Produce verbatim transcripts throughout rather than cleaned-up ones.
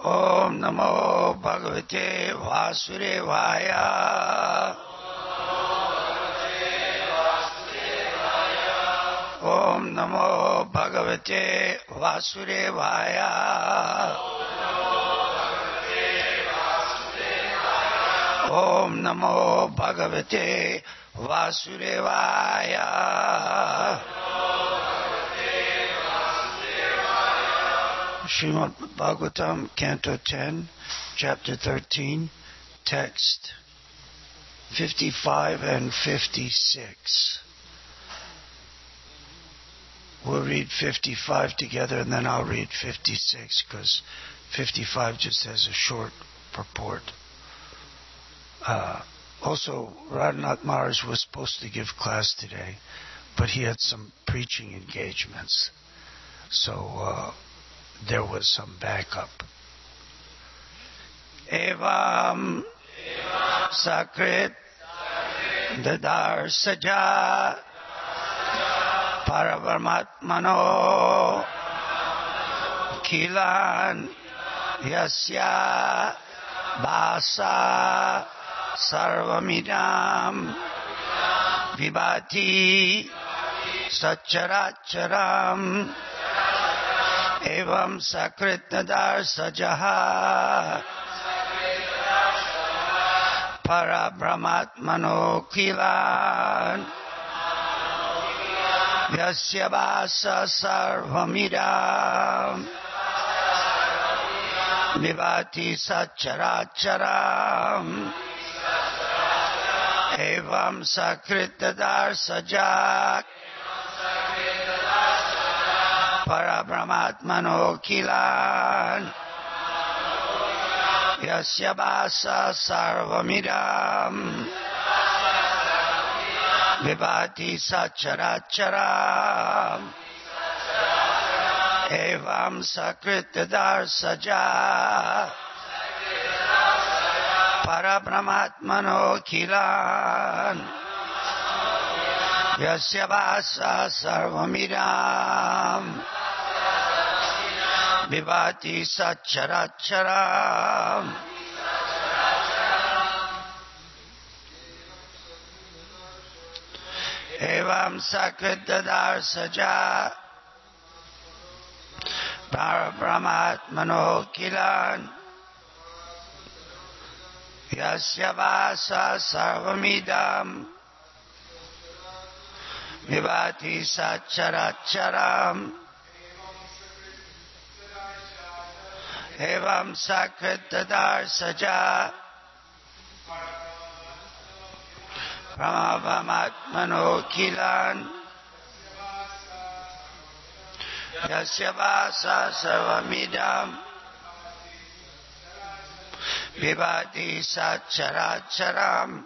Om Namo Bhagavate Vasudevaya. Om Namo Bhagavate Vasudevaya. Om Namo Bhagavate Vasudevaya. Srimad Bhagavatam, Canto ten, Chapter thirteen, Text fifty-five and fifty-six. We'll read fifty-five together and then I'll read fifty-six because fifty-five just has a short purport. Uh, also, Radhanath Maharaj was supposed to give class today, but he had some preaching engagements. So, uh, there was some backup. Evam Sakrit Dadar Saja Parabrahmatmano Kilan Yasya Basa Sarvamidam Vibhati Satcharacharam Evam Sakrit Nadar Sajaha Parabrahmatmano Kilan Yasya Basa Sarvamidam Vibhati Satcharacharam Evam Sakrit Nadar Sajak Parabrahmatmano Kilan Yasya Basa Sarvamidam Vibhati Satcharacharam Evam Sakritadar Saja Parabrahmatmano Kilan Yasya Basa Sarvamidam Vibhati Satcharacharam Evam Sakritadar Saja Parabrahmatmano Kilan Yasya Vasa Sarvamidam Vibhati Satcharacharam Evam Sakritadar Saja Parabrahmatmano Kilan Yasya Vasa Sarvamidam Vibhati Satcharacharam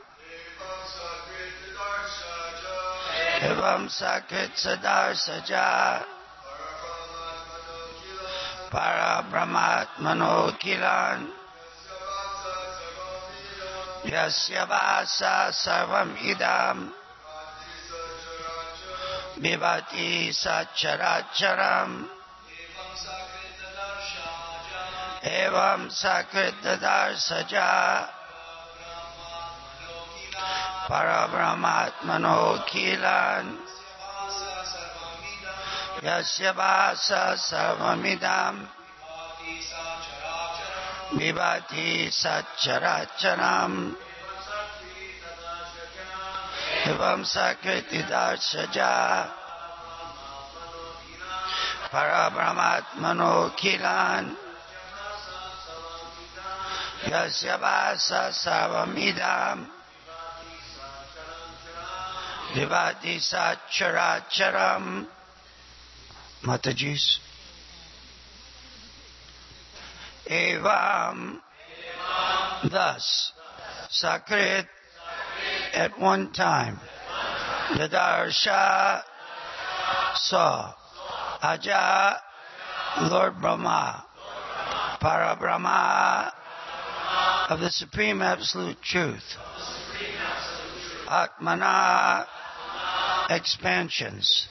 Evam Sakritadar Saja Parabrahmatmano Kilan Yasya Vasa Sarvamidam Vibhati Satcharacharam Evam Sakritadar Saja Parabrahmatmano Kilan Yasya Vasa Sarvamidam Vibhati Satcharacharam Evam Sakritadar Saja Parabrahmatmano Kilan Yasya Vasa Sarvamidam Vibhati Satcharacharam. Matajis. Evam. Thus, Sakrit at one time, Dadarsha saw, Aja, Lord Brahma, Parabrahma, of the Supreme Absolute Truth, Atmana, expansions,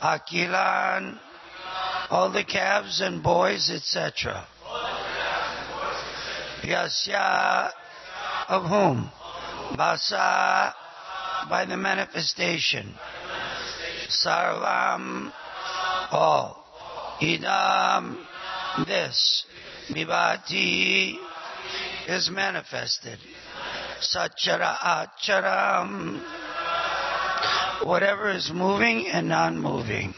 Akilan, all the calves and boys, et cetera. Yasya, of whom? Basa, by the manifestation. Sarvam, all. Idam, this. Vibhati, is manifested. Sachara acharam, whatever is moving and non-moving.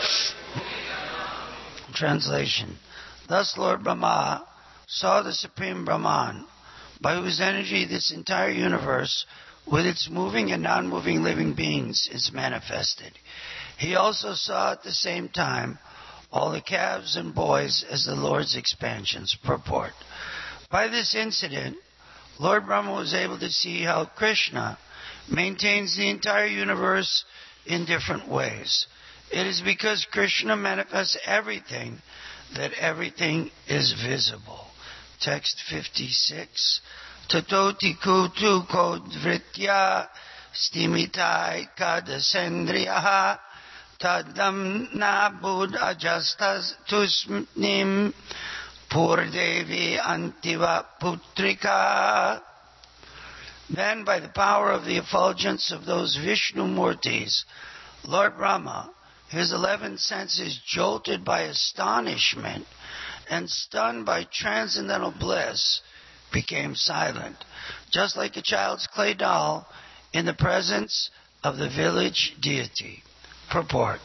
Translation. Thus Lord Brahma saw the Supreme Brahman, by whose energy this entire universe, with its moving and non-moving living beings, is manifested. He also saw at the same time all the calves and boys as the Lord's expansions. Purport. By this incident, Lord Brahma was able to see how Krishna maintains the entire universe in different ways. It is because Krishna manifests everything that everything is visible. Text fifty-six. Tatoti kutu kodvritya stimitai kadasendriyaha tadam nabud ajastas tusnim purdevi antiva putrika. Then, by the power of the effulgence of those Vishnu Murtis, Lord Brahma, his eleven senses jolted by astonishment and stunned by transcendental bliss, became silent, just like a child's clay doll in the presence of the village deity. Purport.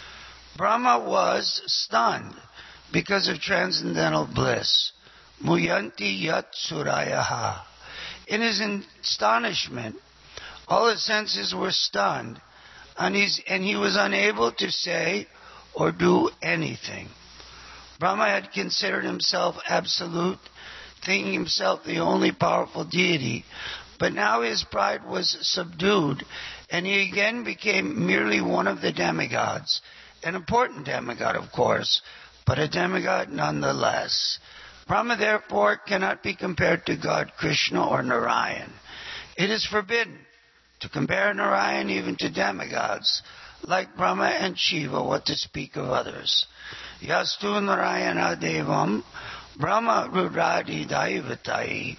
Brahma was stunned because of transcendental bliss. Muyanti yat surayaha. In his astonishment, all his senses were stunned, and, he's, and he was unable to say or do anything. Brahma had considered himself absolute, thinking himself the only powerful deity, but now his pride was subdued, and he again became merely one of the demigods. An important demigod, of course, but a demigod nonetheless. Brahma, therefore, cannot be compared to God, Krishna, or Narayan. It is forbidden to compare Narayan even to demigods, like Brahma and Shiva, what to speak of others. Yastu Narayana Devam, Brahma Rudradi Daivatai,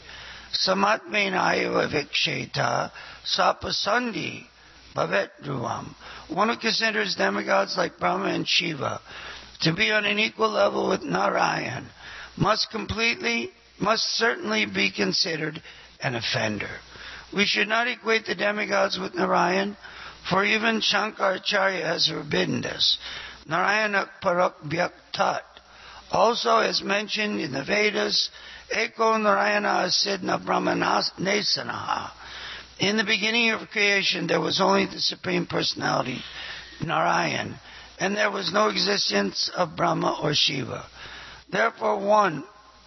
Samatmenaiva Viksheta, Sapasandi Bhavet Dhruvam. One who considers demigods like Brahma and Shiva to be on an equal level with Narayan must completely, must certainly be considered an offender. We should not equate the demigods with Narayan, for even Shankaracharya has forbidden this. Narayana parak vyaktat. Also, as mentioned in the Vedas, Eko Narayana Asidna Brahmanasanaha. In the beginning of creation, there was only the Supreme Personality, Narayan, and there was no existence of Brahma or Shiva. Therefore, one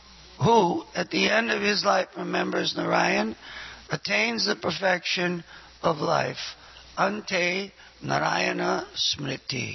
who, at the end of his life, remembers Narayan, attains the perfection of life. Ante Narayana Smriti.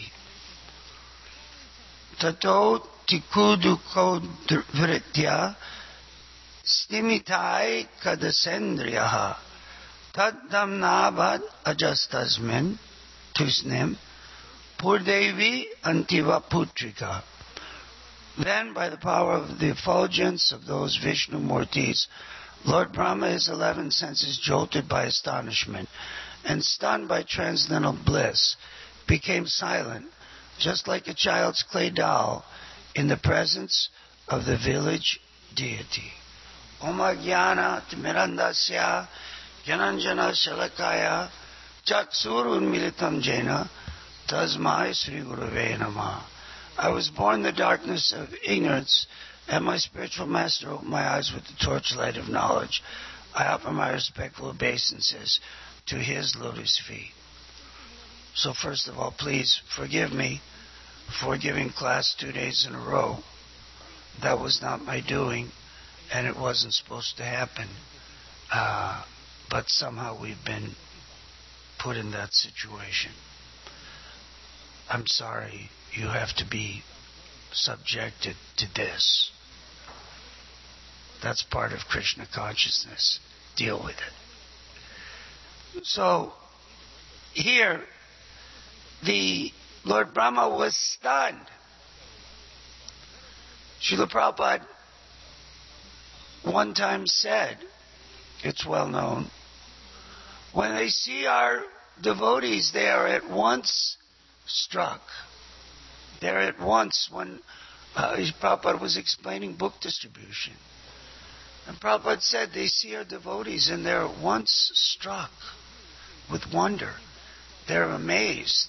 Tato tikuduko vritya stimitai kadasendriyaha taddam navad ajastasmin tusnim purdevi antiva putrika. Then, by the power of the effulgence of those Vishnu Murtis, Lord Brahma, his eleven senses jolted by astonishment and stunned by transcendental bliss, became silent, just like a child's clay doll in the presence of the village deity. Om Jnana Timirandasya Jananjana Shalakaya Chatsurun Militam Jena Tasmai Sri Gurave Namah. I was born in the darkness of ignorance, and my spiritual master opened my eyes with the torchlight of knowledge. I offer my respectful obeisances to his lotus feet. So first of all, please forgive me for giving class two days in a row. That was not my doing, and it wasn't supposed to happen. Uh, but somehow we've been put in that situation. I'm sorry you have to be subjected to this. That's part of Krishna consciousness. Deal with it. So, here, the Lord Brahma was stunned. Srila Prabhupada one time said, it's well known, when they see our devotees, they are at once struck. They're at once, when uh, Prabhupada was explaining book distribution, and Prabhupada said they see our devotees and they're at once struck with wonder. They're amazed.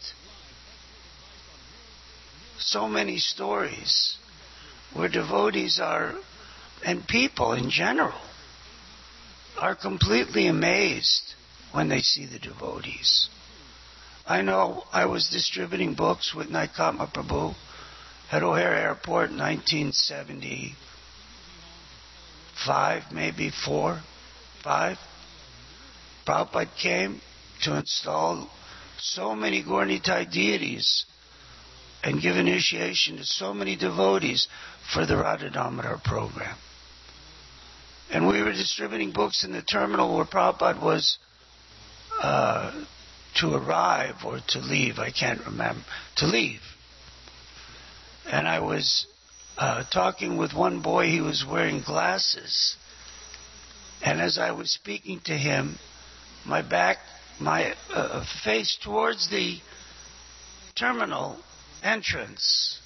So many stories where devotees are, and people in general, are completely amazed when they see the devotees. I know I was distributing books with Naikatma Prabhu at O'Hare Airport in nineteen seventy-five, maybe four, five. Prabhupada came to install so many Gaura-Nitai deities and give initiation to so many devotees for the Radha Damodar program. And we were distributing books in the terminal where Prabhupada was uh, to arrive or to leave, I can't remember, to leave. And I was uh, talking with one boy, he was wearing glasses. And as I was speaking to him, my back, my uh, face towards the terminal entrance,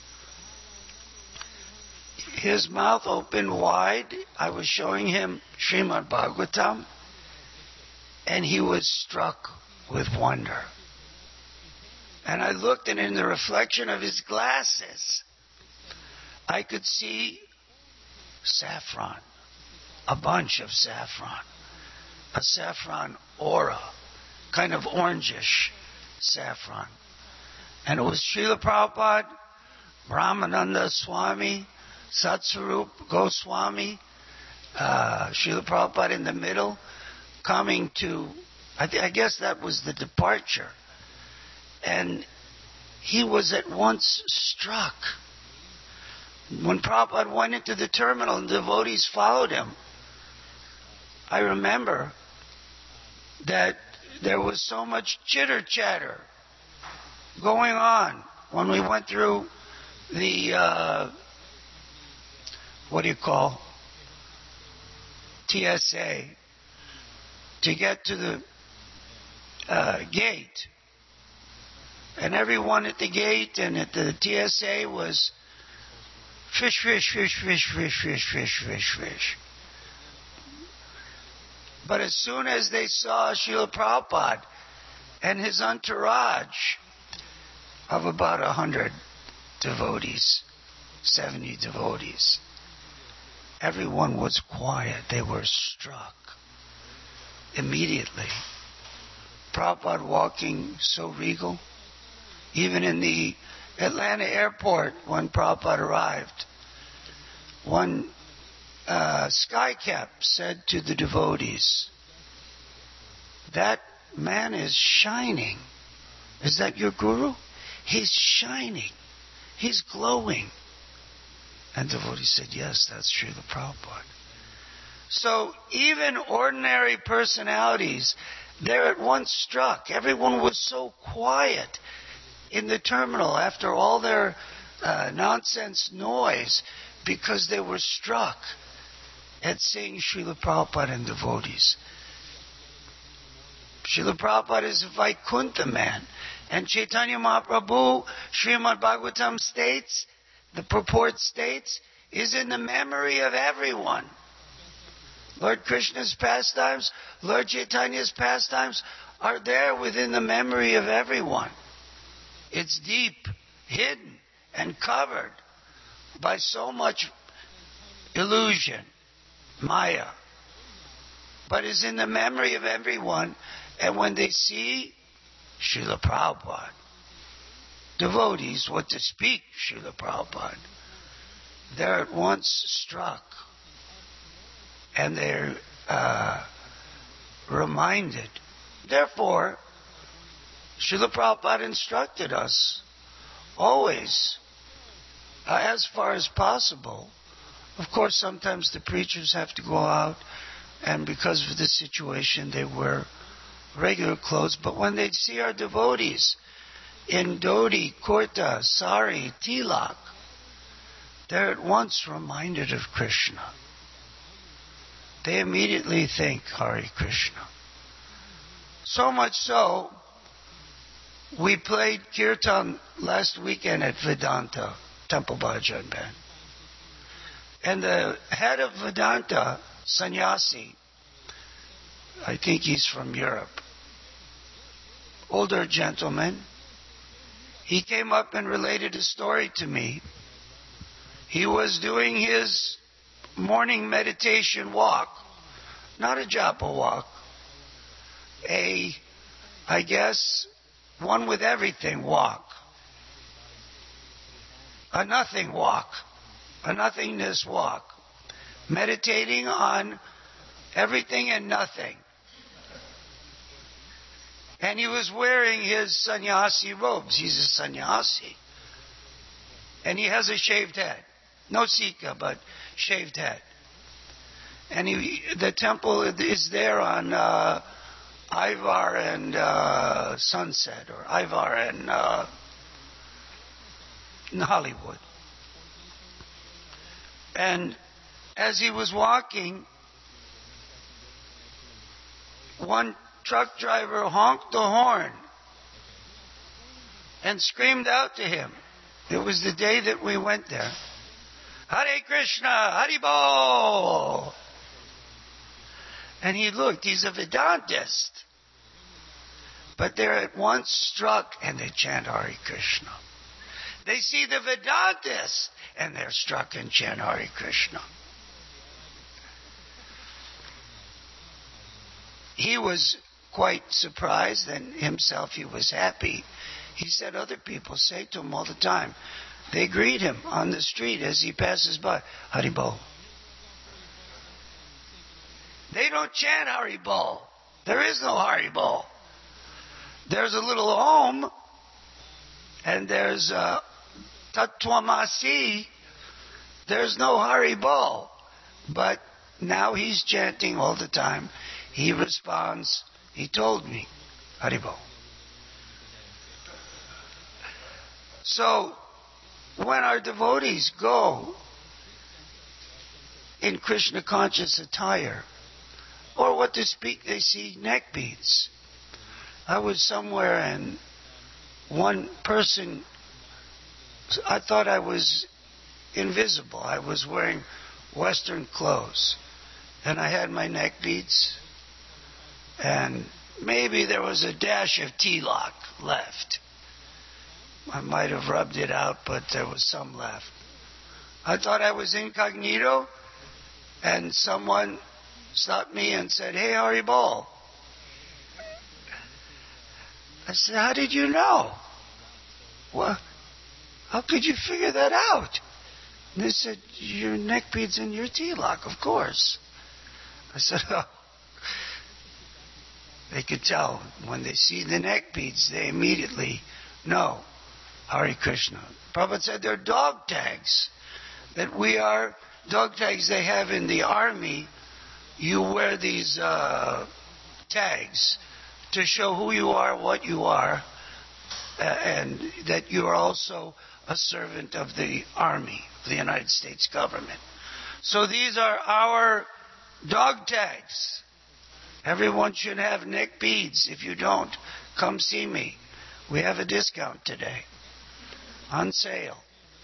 his mouth opened wide. I was showing him Srimad Bhagavatam, and he was struck with wonder. And I looked, and in the reflection of his glasses, I could see saffron, a bunch of saffron, a saffron aura, kind of orangish saffron. And it was Srila Prabhupada, Brahmananda Swami, Satsvarup Goswami, uh, Srila Prabhupada in the middle, coming to, I, th- I guess that was the departure. And he was at once struck. When Prabhupada went into the terminal and devotees followed him, I remember that there was so much chitter-chatter going on when we went through the, uh, what do you call, T S A, to get to the uh, gate. And everyone at the gate and at the T S A was fish, fish, fish, fish, fish, fish, fish, fish, fish. But as soon as they saw Srila Prabhupada and his entourage of about a hundred devotees, seventy devotees, everyone was quiet. They were struck immediately. Prabhupada walking so regal. Even in the Atlanta airport, when Prabhupada arrived, one uh, skycap said to the devotees, "That man is shining. Is that your guru? He's shining. He's glowing." And devotees said, "Yes, that's Srila Prabhupada." So even ordinary personalities, they're at once struck. Everyone was so quiet in the terminal after all their uh, nonsense noise because they were struck at seeing Srila Prabhupada and devotees. Srila Prabhupada is a Vaikuntha man. And Chaitanya Mahaprabhu, Srimad Bhagavatam states, the purport states, is in the memory of everyone. Lord Krishna's pastimes, Lord Chaitanya's pastimes are there within the memory of everyone. It's deep, hidden, and covered by so much illusion, Maya, but is in the memory of everyone. And when they see Srila Prabhupada, devotees, what to speak, Srila Prabhupada, they're at once struck. And they're uh, reminded. Therefore, Srila Prabhupada instructed us always, uh, as far as possible. Of course, sometimes the preachers have to go out, and because of the situation, they wear regular clothes. But when they see our devotees in dhoti, kurta, sari, tilak, they're at once reminded of Krishna. they immediately think Hare Krishna. So much so, we played Kirtan last weekend at Vedanta, Temple Bhajan Band. And the head of Vedanta, Sannyasi, I think he's from Europe, older gentleman, he came up and related a story to me. He was doing his morning meditation walk, not a japa walk, a, I guess, one with everything walk, a nothing walk, a nothingness walk, meditating on everything and nothing. And he was wearing his sannyasi robes. He's a sannyasi. And he has a shaved head. No sikha, but shaved head. And he, the temple is there on uh, Ivar and uh, Sunset, or Ivar and uh, in Hollywood. And as he was walking, one truck driver honked the horn and screamed out to him. It was the day that we went there. Hare Krishna, Haribol. And he looked, he's a Vedantist. But they're at once struck and they chant Hare Krishna. They see the Vedantist and they're struck and chant Hare Krishna. He was quite surprised, and himself he was happy. He said other people say to him all the time. They greet him on the street as he passes by. Haribol. They don't chant Haribol. There is no Haribol. There's a little Om, and there's uh, Tattvamasi. There's no Haribol. But now he's chanting all the time. He responds, he told me, Haribol. So, when our devotees go in Krishna conscious attire, or what to speak, they see neck beads. I was somewhere and one person, I thought I was invisible. I was wearing Western clothes, and I had my neck beads, and maybe there was a dash of tilak left. I might have rubbed it out, but there was some left. I thought I was incognito, and someone stopped me and said, "Hey, Haribol." I said, "How did you know?" "Well, how could you figure that out?" And they said, "Your neck beads and your tilak, of course." I said, "Oh." They could tell when they see the neck beads, they immediately know Hare Krishna. Prabhupada said they're dog tags. That we are dog tags they have in the army. You wear these uh, tags to show who you are, what you are, uh, and that you are also a servant of the army, of the United States government. So these are our dog tags. Everyone should have neck beads. If you don't, come see me. We have a discount today. On sale.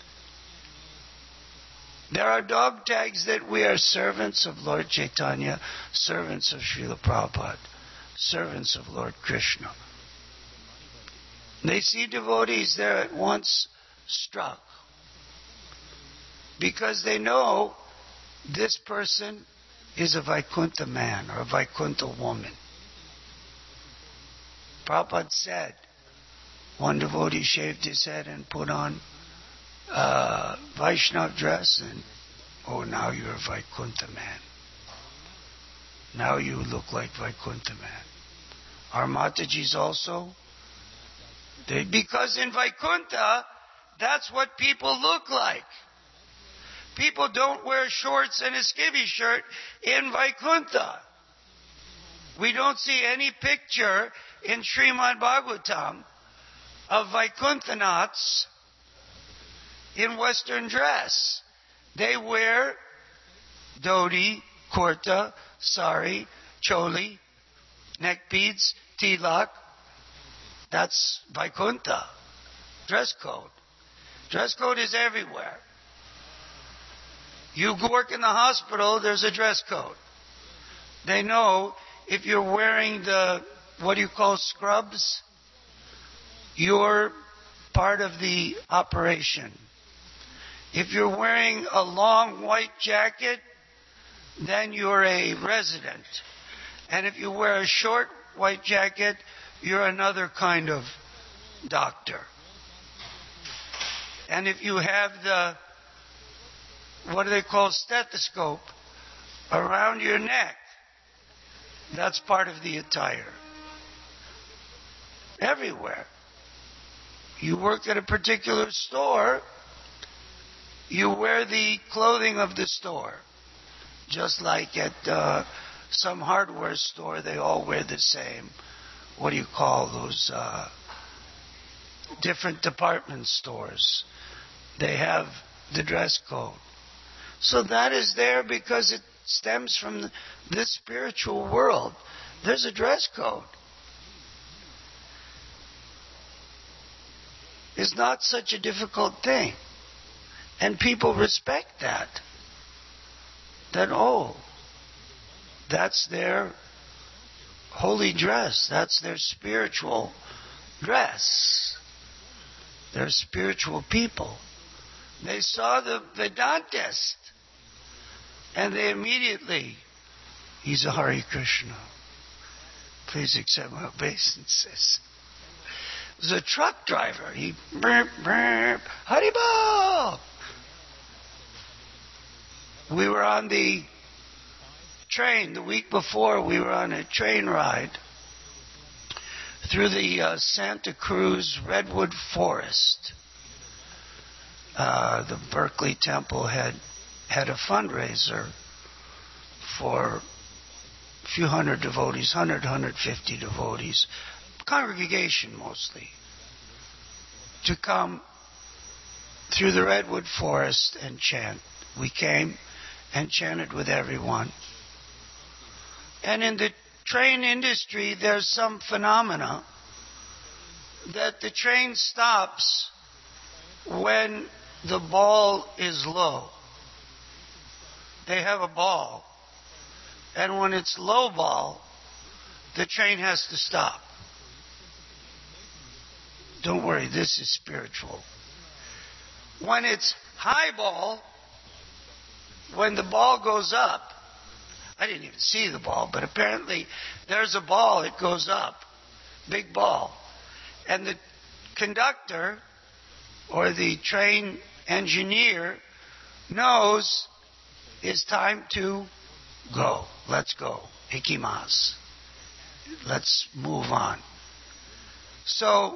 There are dog tags that we are servants of Lord Chaitanya, servants of Srila Prabhupada, servants of Lord Krishna. They see devotees, they're at once struck. Because they know this person is a Vaikuntha man or a Vaikuntha woman. Prabhupada said, one devotee shaved his head and put on a Vaishnav dress, and oh, now you're a Vaikuntha man. Now you look like Vaikuntha man. Our Matajis also, they, because in Vaikuntha, that's what people look like. People don't wear shorts and a skivvy shirt in Vaikuntha. We don't see any picture in Srimad Bhagavatam of Vaikunthanaths in Western dress. They wear dhoti, kurta, sari, choli, neck beads, tilak. That's Vaikuntha. Dress code. Dress code is everywhere. You work in the hospital, there's a dress code. They know if you're wearing the, what do you call scrubs? You're part of the operation. If you're wearing a long white jacket, then you're a resident. And if you wear a short white jacket, you're another kind of doctor. And if you have the, what do they call, stethoscope around your neck, that's part of the attire. Everywhere. You work at a particular store, you wear the clothing of the store. Just like at uh, some hardware store, they all wear the same. What do you call those uh, different department stores? They have the dress code. So that is there because it stems from the, this spiritual world. There's a dress code. It's not such a difficult thing. And people respect that. That, oh, that's their holy dress. That's their spiritual dress. They're spiritual people. They saw the Vedantist, and they immediately, he's a Hare Krishna. Please accept my obeisances. He was a truck driver. He burp, burp, Haribol. We were on the train the week before. We were on a train ride through the uh, Santa Cruz Redwood Forest. Uh, the Berkeley Temple had had a fundraiser for a few hundred devotees, one hundred, one hundred fifty devotees, congregation mostly, to come through the Redwood Forest and chant. We came and chanted with everyone. And in the train industry, there's some phenomena that the train stops when the ball is low. They have a ball. And when it's low ball, the train has to stop. Don't worry, this is spiritual. When it's high ball, when the ball goes up, I didn't even see the ball, but apparently there's a ball, it goes up. Big ball. And the conductor or the train engineer knows it's time to go. Let's go. Ikimasu. Let's move on. So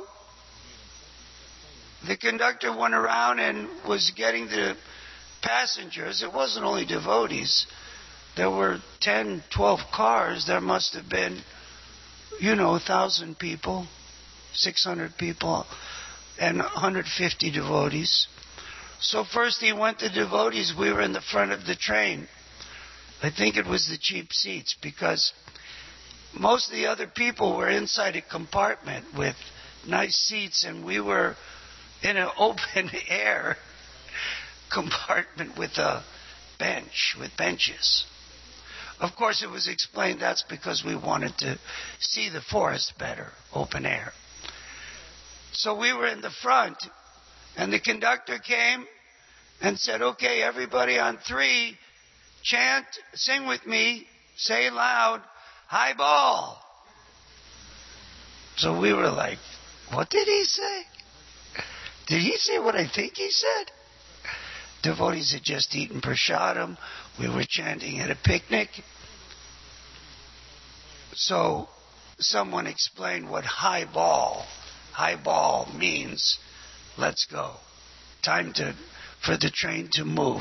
the conductor went around and was getting the passengers. It wasn't only devotees. There were ten, twelve cars. There must have been, you know, one thousand people, six hundred people, and one hundred fifty devotees. So first he went to devotees. We were in the front of the train. I think it was the cheap seats because most of the other people were inside a compartment with nice seats, and we were in an open air compartment with a bench, with benches. Of course, it was explained that's because we wanted to see the forest better, open air. So we were in the front, and the conductor came and said, okay, everybody on three, chant, sing with me, say loud, high ball. So we were like, what did he say? Did he say what I think he said? Devotees had just eaten prasadam. We were chanting at a picnic. So someone explained what high ball, high ball means. Let's go. Time to for the train to move.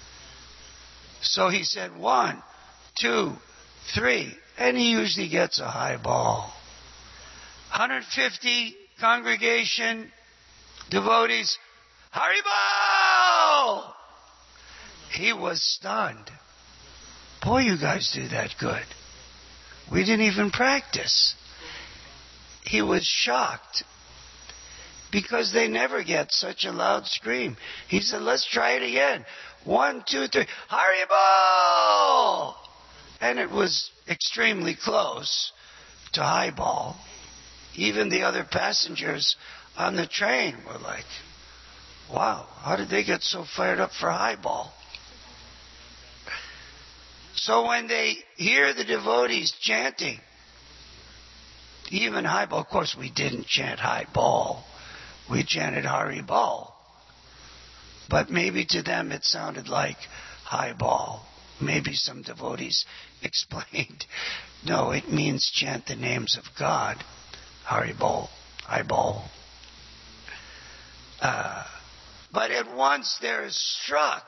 So he said one, two, three, and he usually gets a high ball. one hundred fifty congregation, devotees, Haribol! He was stunned. Boy, you guys do that good. We didn't even practice. He was shocked because they never get such a loud scream. He said, let's try it again. One, two, three. Haribol! And it was extremely close to highball. Even the other passengers on the train were like, wow, how did they get so fired up for highball? So when they hear the devotees chanting, even highball, of course we didn't chant highball, we chanted Haribol. But maybe to them it sounded like highball. Maybe some devotees explained, no, it means chant the names of God. Haribol, highball. Uh, but at once they're struck.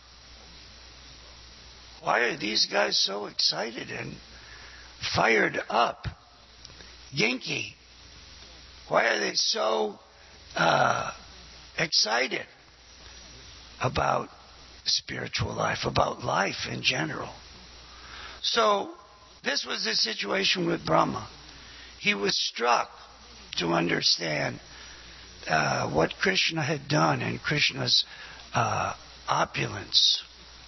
Why are these guys so excited and fired up? Genki. Why are they so uh, excited about spiritual life, about life in general? So this was the situation with Brahma. He was struck to understand uh, what Krishna had done and Krishna's uh, opulence.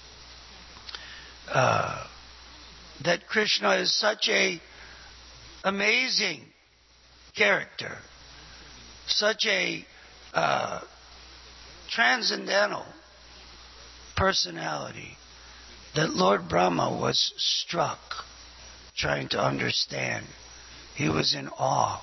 Uh, that Krishna is such a amazing character, such a uh, transcendental personality, that Lord Brahma was struck trying to understand. He was in awe.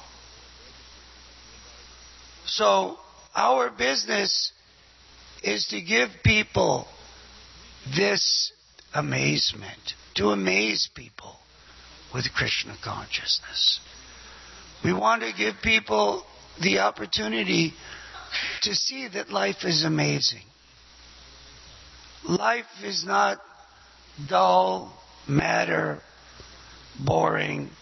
So our business is to give people this amazement, to amaze people with Krishna consciousness. We want to give people the opportunity to see that life is amazing. Life is not dull, matter, boring,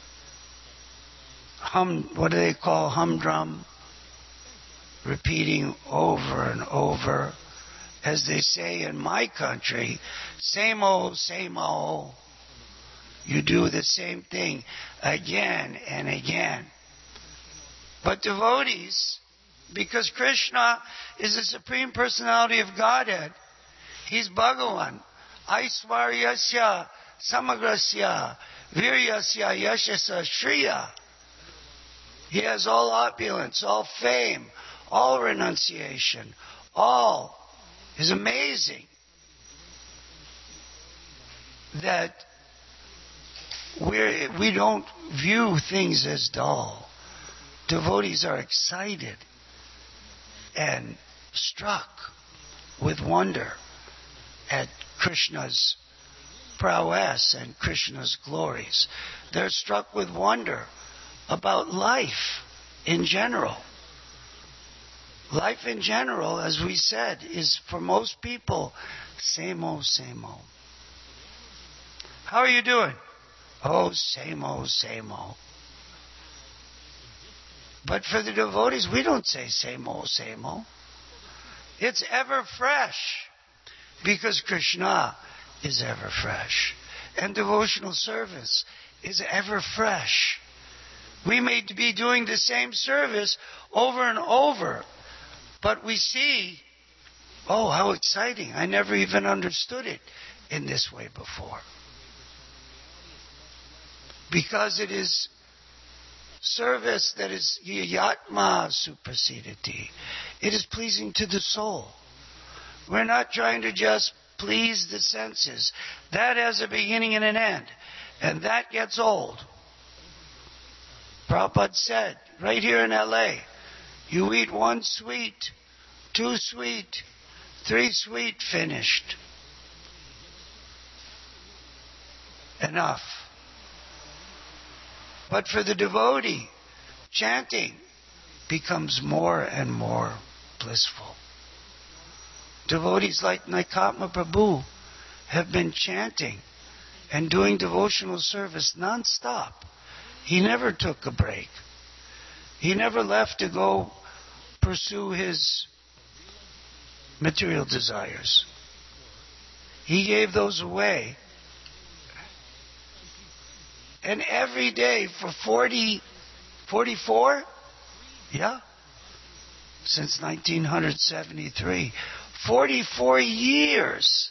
hum, what do they call humdrum? Repeating over and over. As they say in my country, same old, same old. You do the same thing again and again. But devotees, because Krishna is the Supreme Personality of Godhead, He's Bhagavan. Aishwaryasya samagrasya viryasya yashasa shriya. He has all opulence, all fame, all renunciation, all is amazing. That we're, we don't view things as dull. Devotees are excited and struck with wonder at Krishna's prowess and Krishna's glories. They're struck with wonder about life in general. Life in general, as we said, is for most people, same old, same old. How are you doing? Oh, same old, same old. But for the devotees, we don't say same old, same old. It's ever fresh, because Krishna is ever fresh. And devotional service is ever fresh. We may be doing the same service over and over, but we see, oh, how exciting. I never even understood it in this way before. Because it is service that is yatma suprasidati. It is pleasing to the soul. We're not trying to just please the senses. That has a beginning and an end. And that gets old. Prabhupada said, right here in L A, you eat one sweet, two sweet, three sweet, finished. Enough. But for the devotee, chanting becomes more and more blissful. Devotees like Naikatma Prabhu have been chanting and doing devotional service non-stop. He never took a break. He never left to go pursue his material desires. He gave those away And every day for forty, forty-four, yeah, since nineteen seventy-three, forty-four years,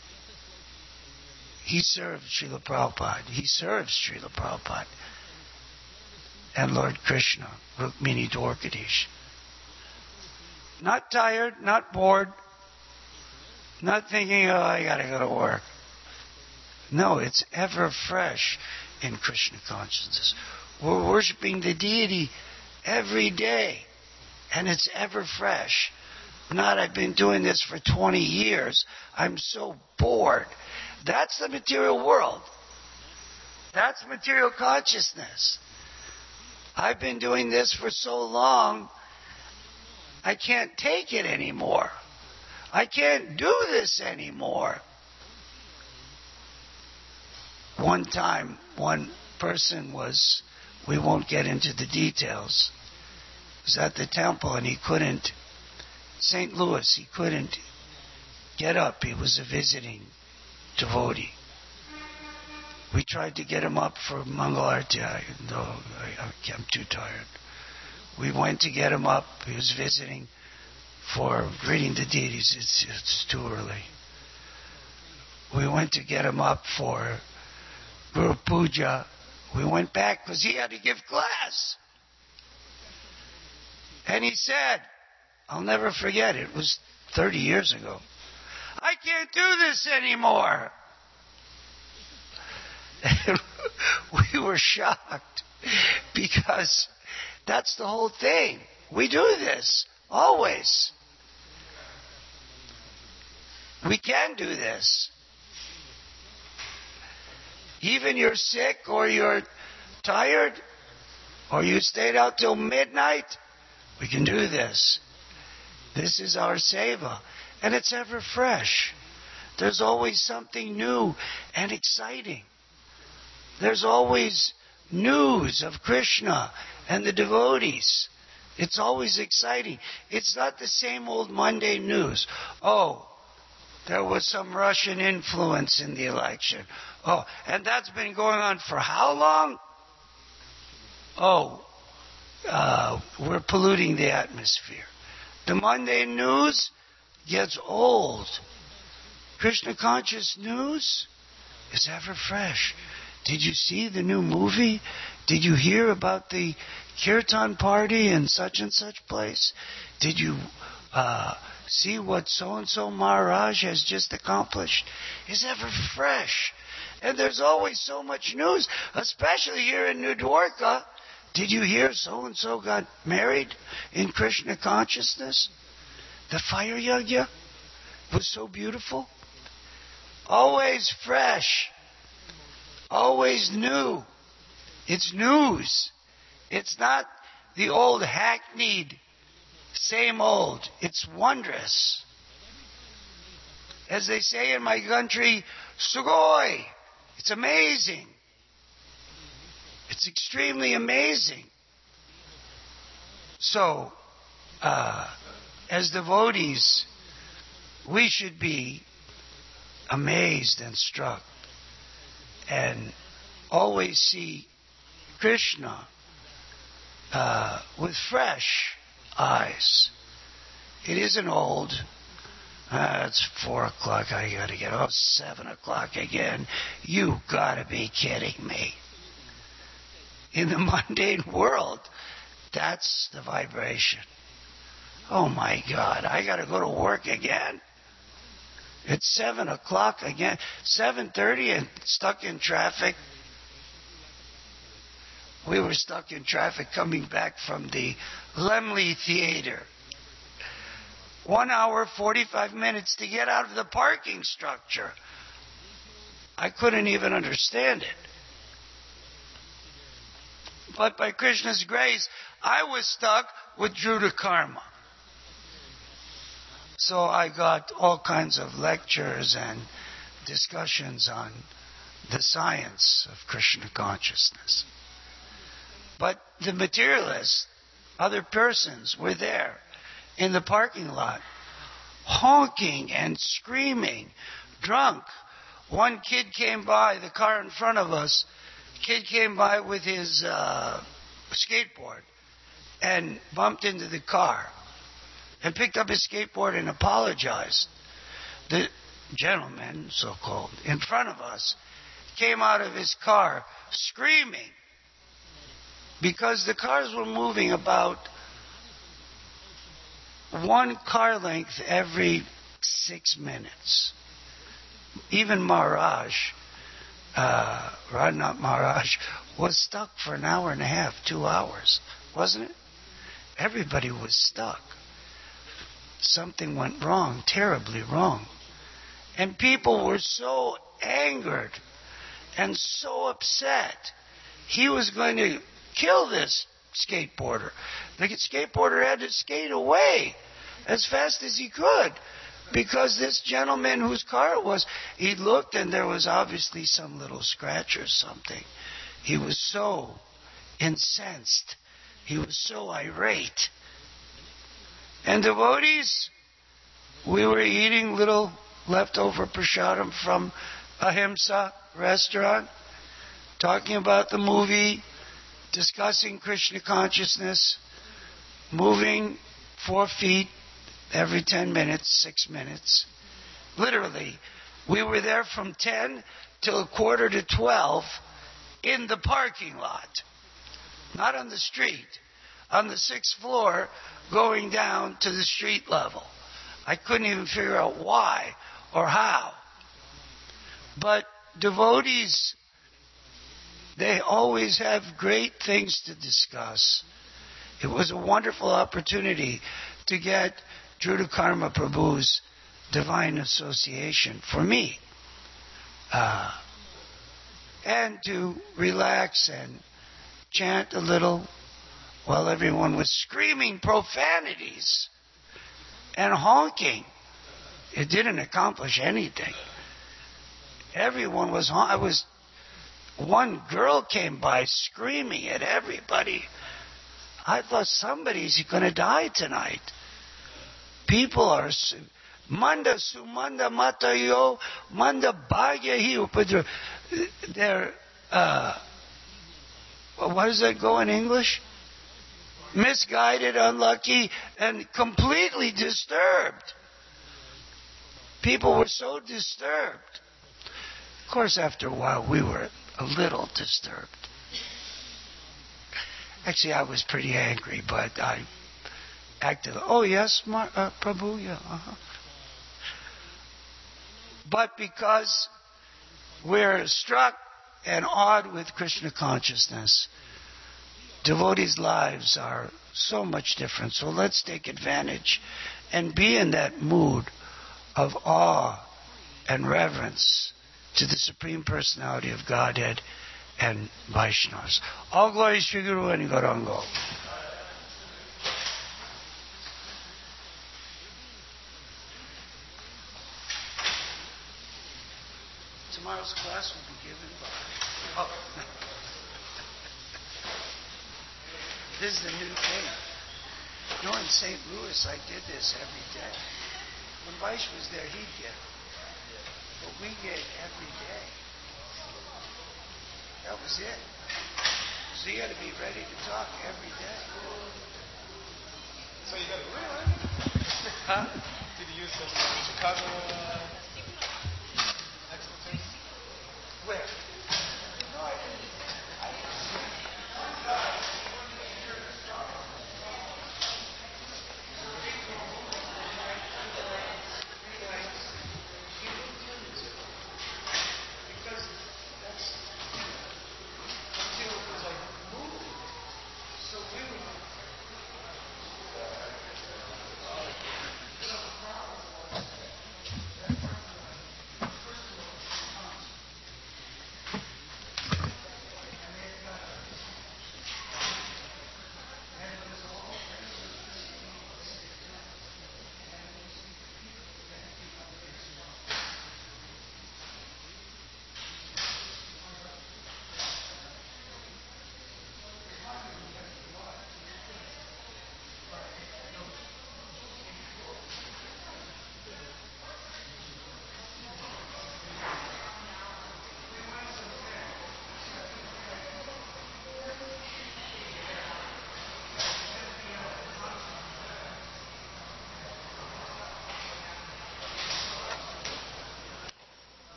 he served Srila Prabhupada. He serves Srila Prabhupada and Lord Krishna, Rukmini Dwarkadish. Not tired, not bored, not thinking, oh, I gotta go to work. No, it's ever fresh in Krishna consciousness. We're worshiping the deity every day, and it's ever fresh. Not, I've been doing this for twenty years. I'm so bored. That's the material world. That's material consciousness. I've been doing this for so long, I can't take it anymore. I can't do this anymore. One time, one person was, we won't get into the details, was at the temple and he couldn't, Saint Louis, he couldn't get up. He was a visiting devotee. We tried to get him up for Mangalarti. I, no, I, I'm too tired. We went to get him up. He was visiting for greeting the deities. It's, it's too early. We went to get him up for Guru Puja. We went back because he had to give class. And he said, I'll never forget it. It was thirty years ago. I can't do this anymore. And we were shocked because that's the whole thing. We do this always. We can do this. Even you're sick or you're tired or you stayed out till midnight, we can do this. This is our seva. And it's ever fresh. There's always something new and exciting. There's always news of Krishna and the devotees. It's always exciting. It's not the same old Monday news. Oh, there was some Russian influence in the election. Oh, and that's been going on for how long? Oh, uh, we're polluting the atmosphere. The Monday news gets old. Krishna conscious news is ever fresh. Did you see the new movie? Did you hear about the kirtan party in such and such place? Did you uh, see what so-and-so Maharaj has just accomplished? It's ever fresh. And there's always so much news, especially here in New Dwarka. Did you hear so-and-so got married in Krishna consciousness? The fire yajna was so beautiful. Always fresh. Always new. It's news. It's not the old hackneyed, same old. It's wondrous. As they say in my country, sugoi. It's amazing. It's extremely amazing. So, uh, as devotees, we should be amazed and struck and always see Krishna uh, with fresh eyes. It isn't old. Uh, it's four o'clock. I gotta get up. Seven o'clock again. You gotta be kidding me. In the mundane world, that's the vibration. Oh my God, I gotta go to work again. It's seven o'clock again. Seven thirty and stuck in traffic. We were stuck in traffic coming back from the Lemley Theater. One hour, forty-five minutes to get out of the parking structure. I couldn't even understand it. But by Krishna's grace, I was stuck with Dhruta Karma. So I got all kinds of lectures and discussions on the science of Krishna consciousness. But the materialists, other persons, were there in the parking lot, honking and screaming, drunk. One kid came by the car in front of us. Kid came by with his uh, skateboard and bumped into the car and picked up his skateboard and apologized. The gentleman, so-called, in front of us came out of his car screaming because the cars were moving about one car length every six minutes. Even Maharaj, uh, Radhanath Maharaj, was stuck for an hour and a half, two hours, wasn't it? Everybody was stuck. Something went wrong, terribly wrong. And people were so angered and so upset. He was going to kill this skateboarder. The skateboarder had to skate away as fast as he could because this gentleman whose car it was, he looked and there was obviously some little scratch or something. He was so incensed. He was so irate. And devotees, we were eating little leftover prasadam from Ahimsa restaurant, talking about the movie, discussing Krishna consciousness, moving four feet every ten minutes, six minutes. Literally, we were there from ten till a quarter to twelve in the parking lot. Not on the street. On the sixth floor, going down to the street level. I couldn't even figure out why or how. But devotees, they always have great things to discuss. It was a wonderful opportunity to get Dhruta Karma Prabhu's divine association for me. Uh, and to relax and chant a little while everyone was screaming profanities and honking. It didn't accomplish anything. Everyone was hon- I was one girl came by screaming at everybody. I thought somebody's going to die tonight. People are manda sumanda matayo manda bhagya hi upadra. They're uh, what does that go in English? Misguided, unlucky, and completely disturbed. People were so disturbed. Of course, after a while, we were a little disturbed. Actually, I was pretty angry, but I acted, oh, yes, Mar- uh, Prabhu, yeah. Uh-huh. But because we're struck and awed with Krishna consciousness, devotees' lives are so much different. So let's take advantage and be in that mood of awe and reverence to the Supreme Personality of Godhead and Vaishnavas. All glory Sri Guru and Gauranga. Tomorrow's class will be given by... Oh. This is the new thing. You know, in Saint Louis, I did this every day. When Vaish was there, he'd get it. But we get every day. That was it. So you got to be ready to talk every day. So you got to Huh? Did you use the Chicago...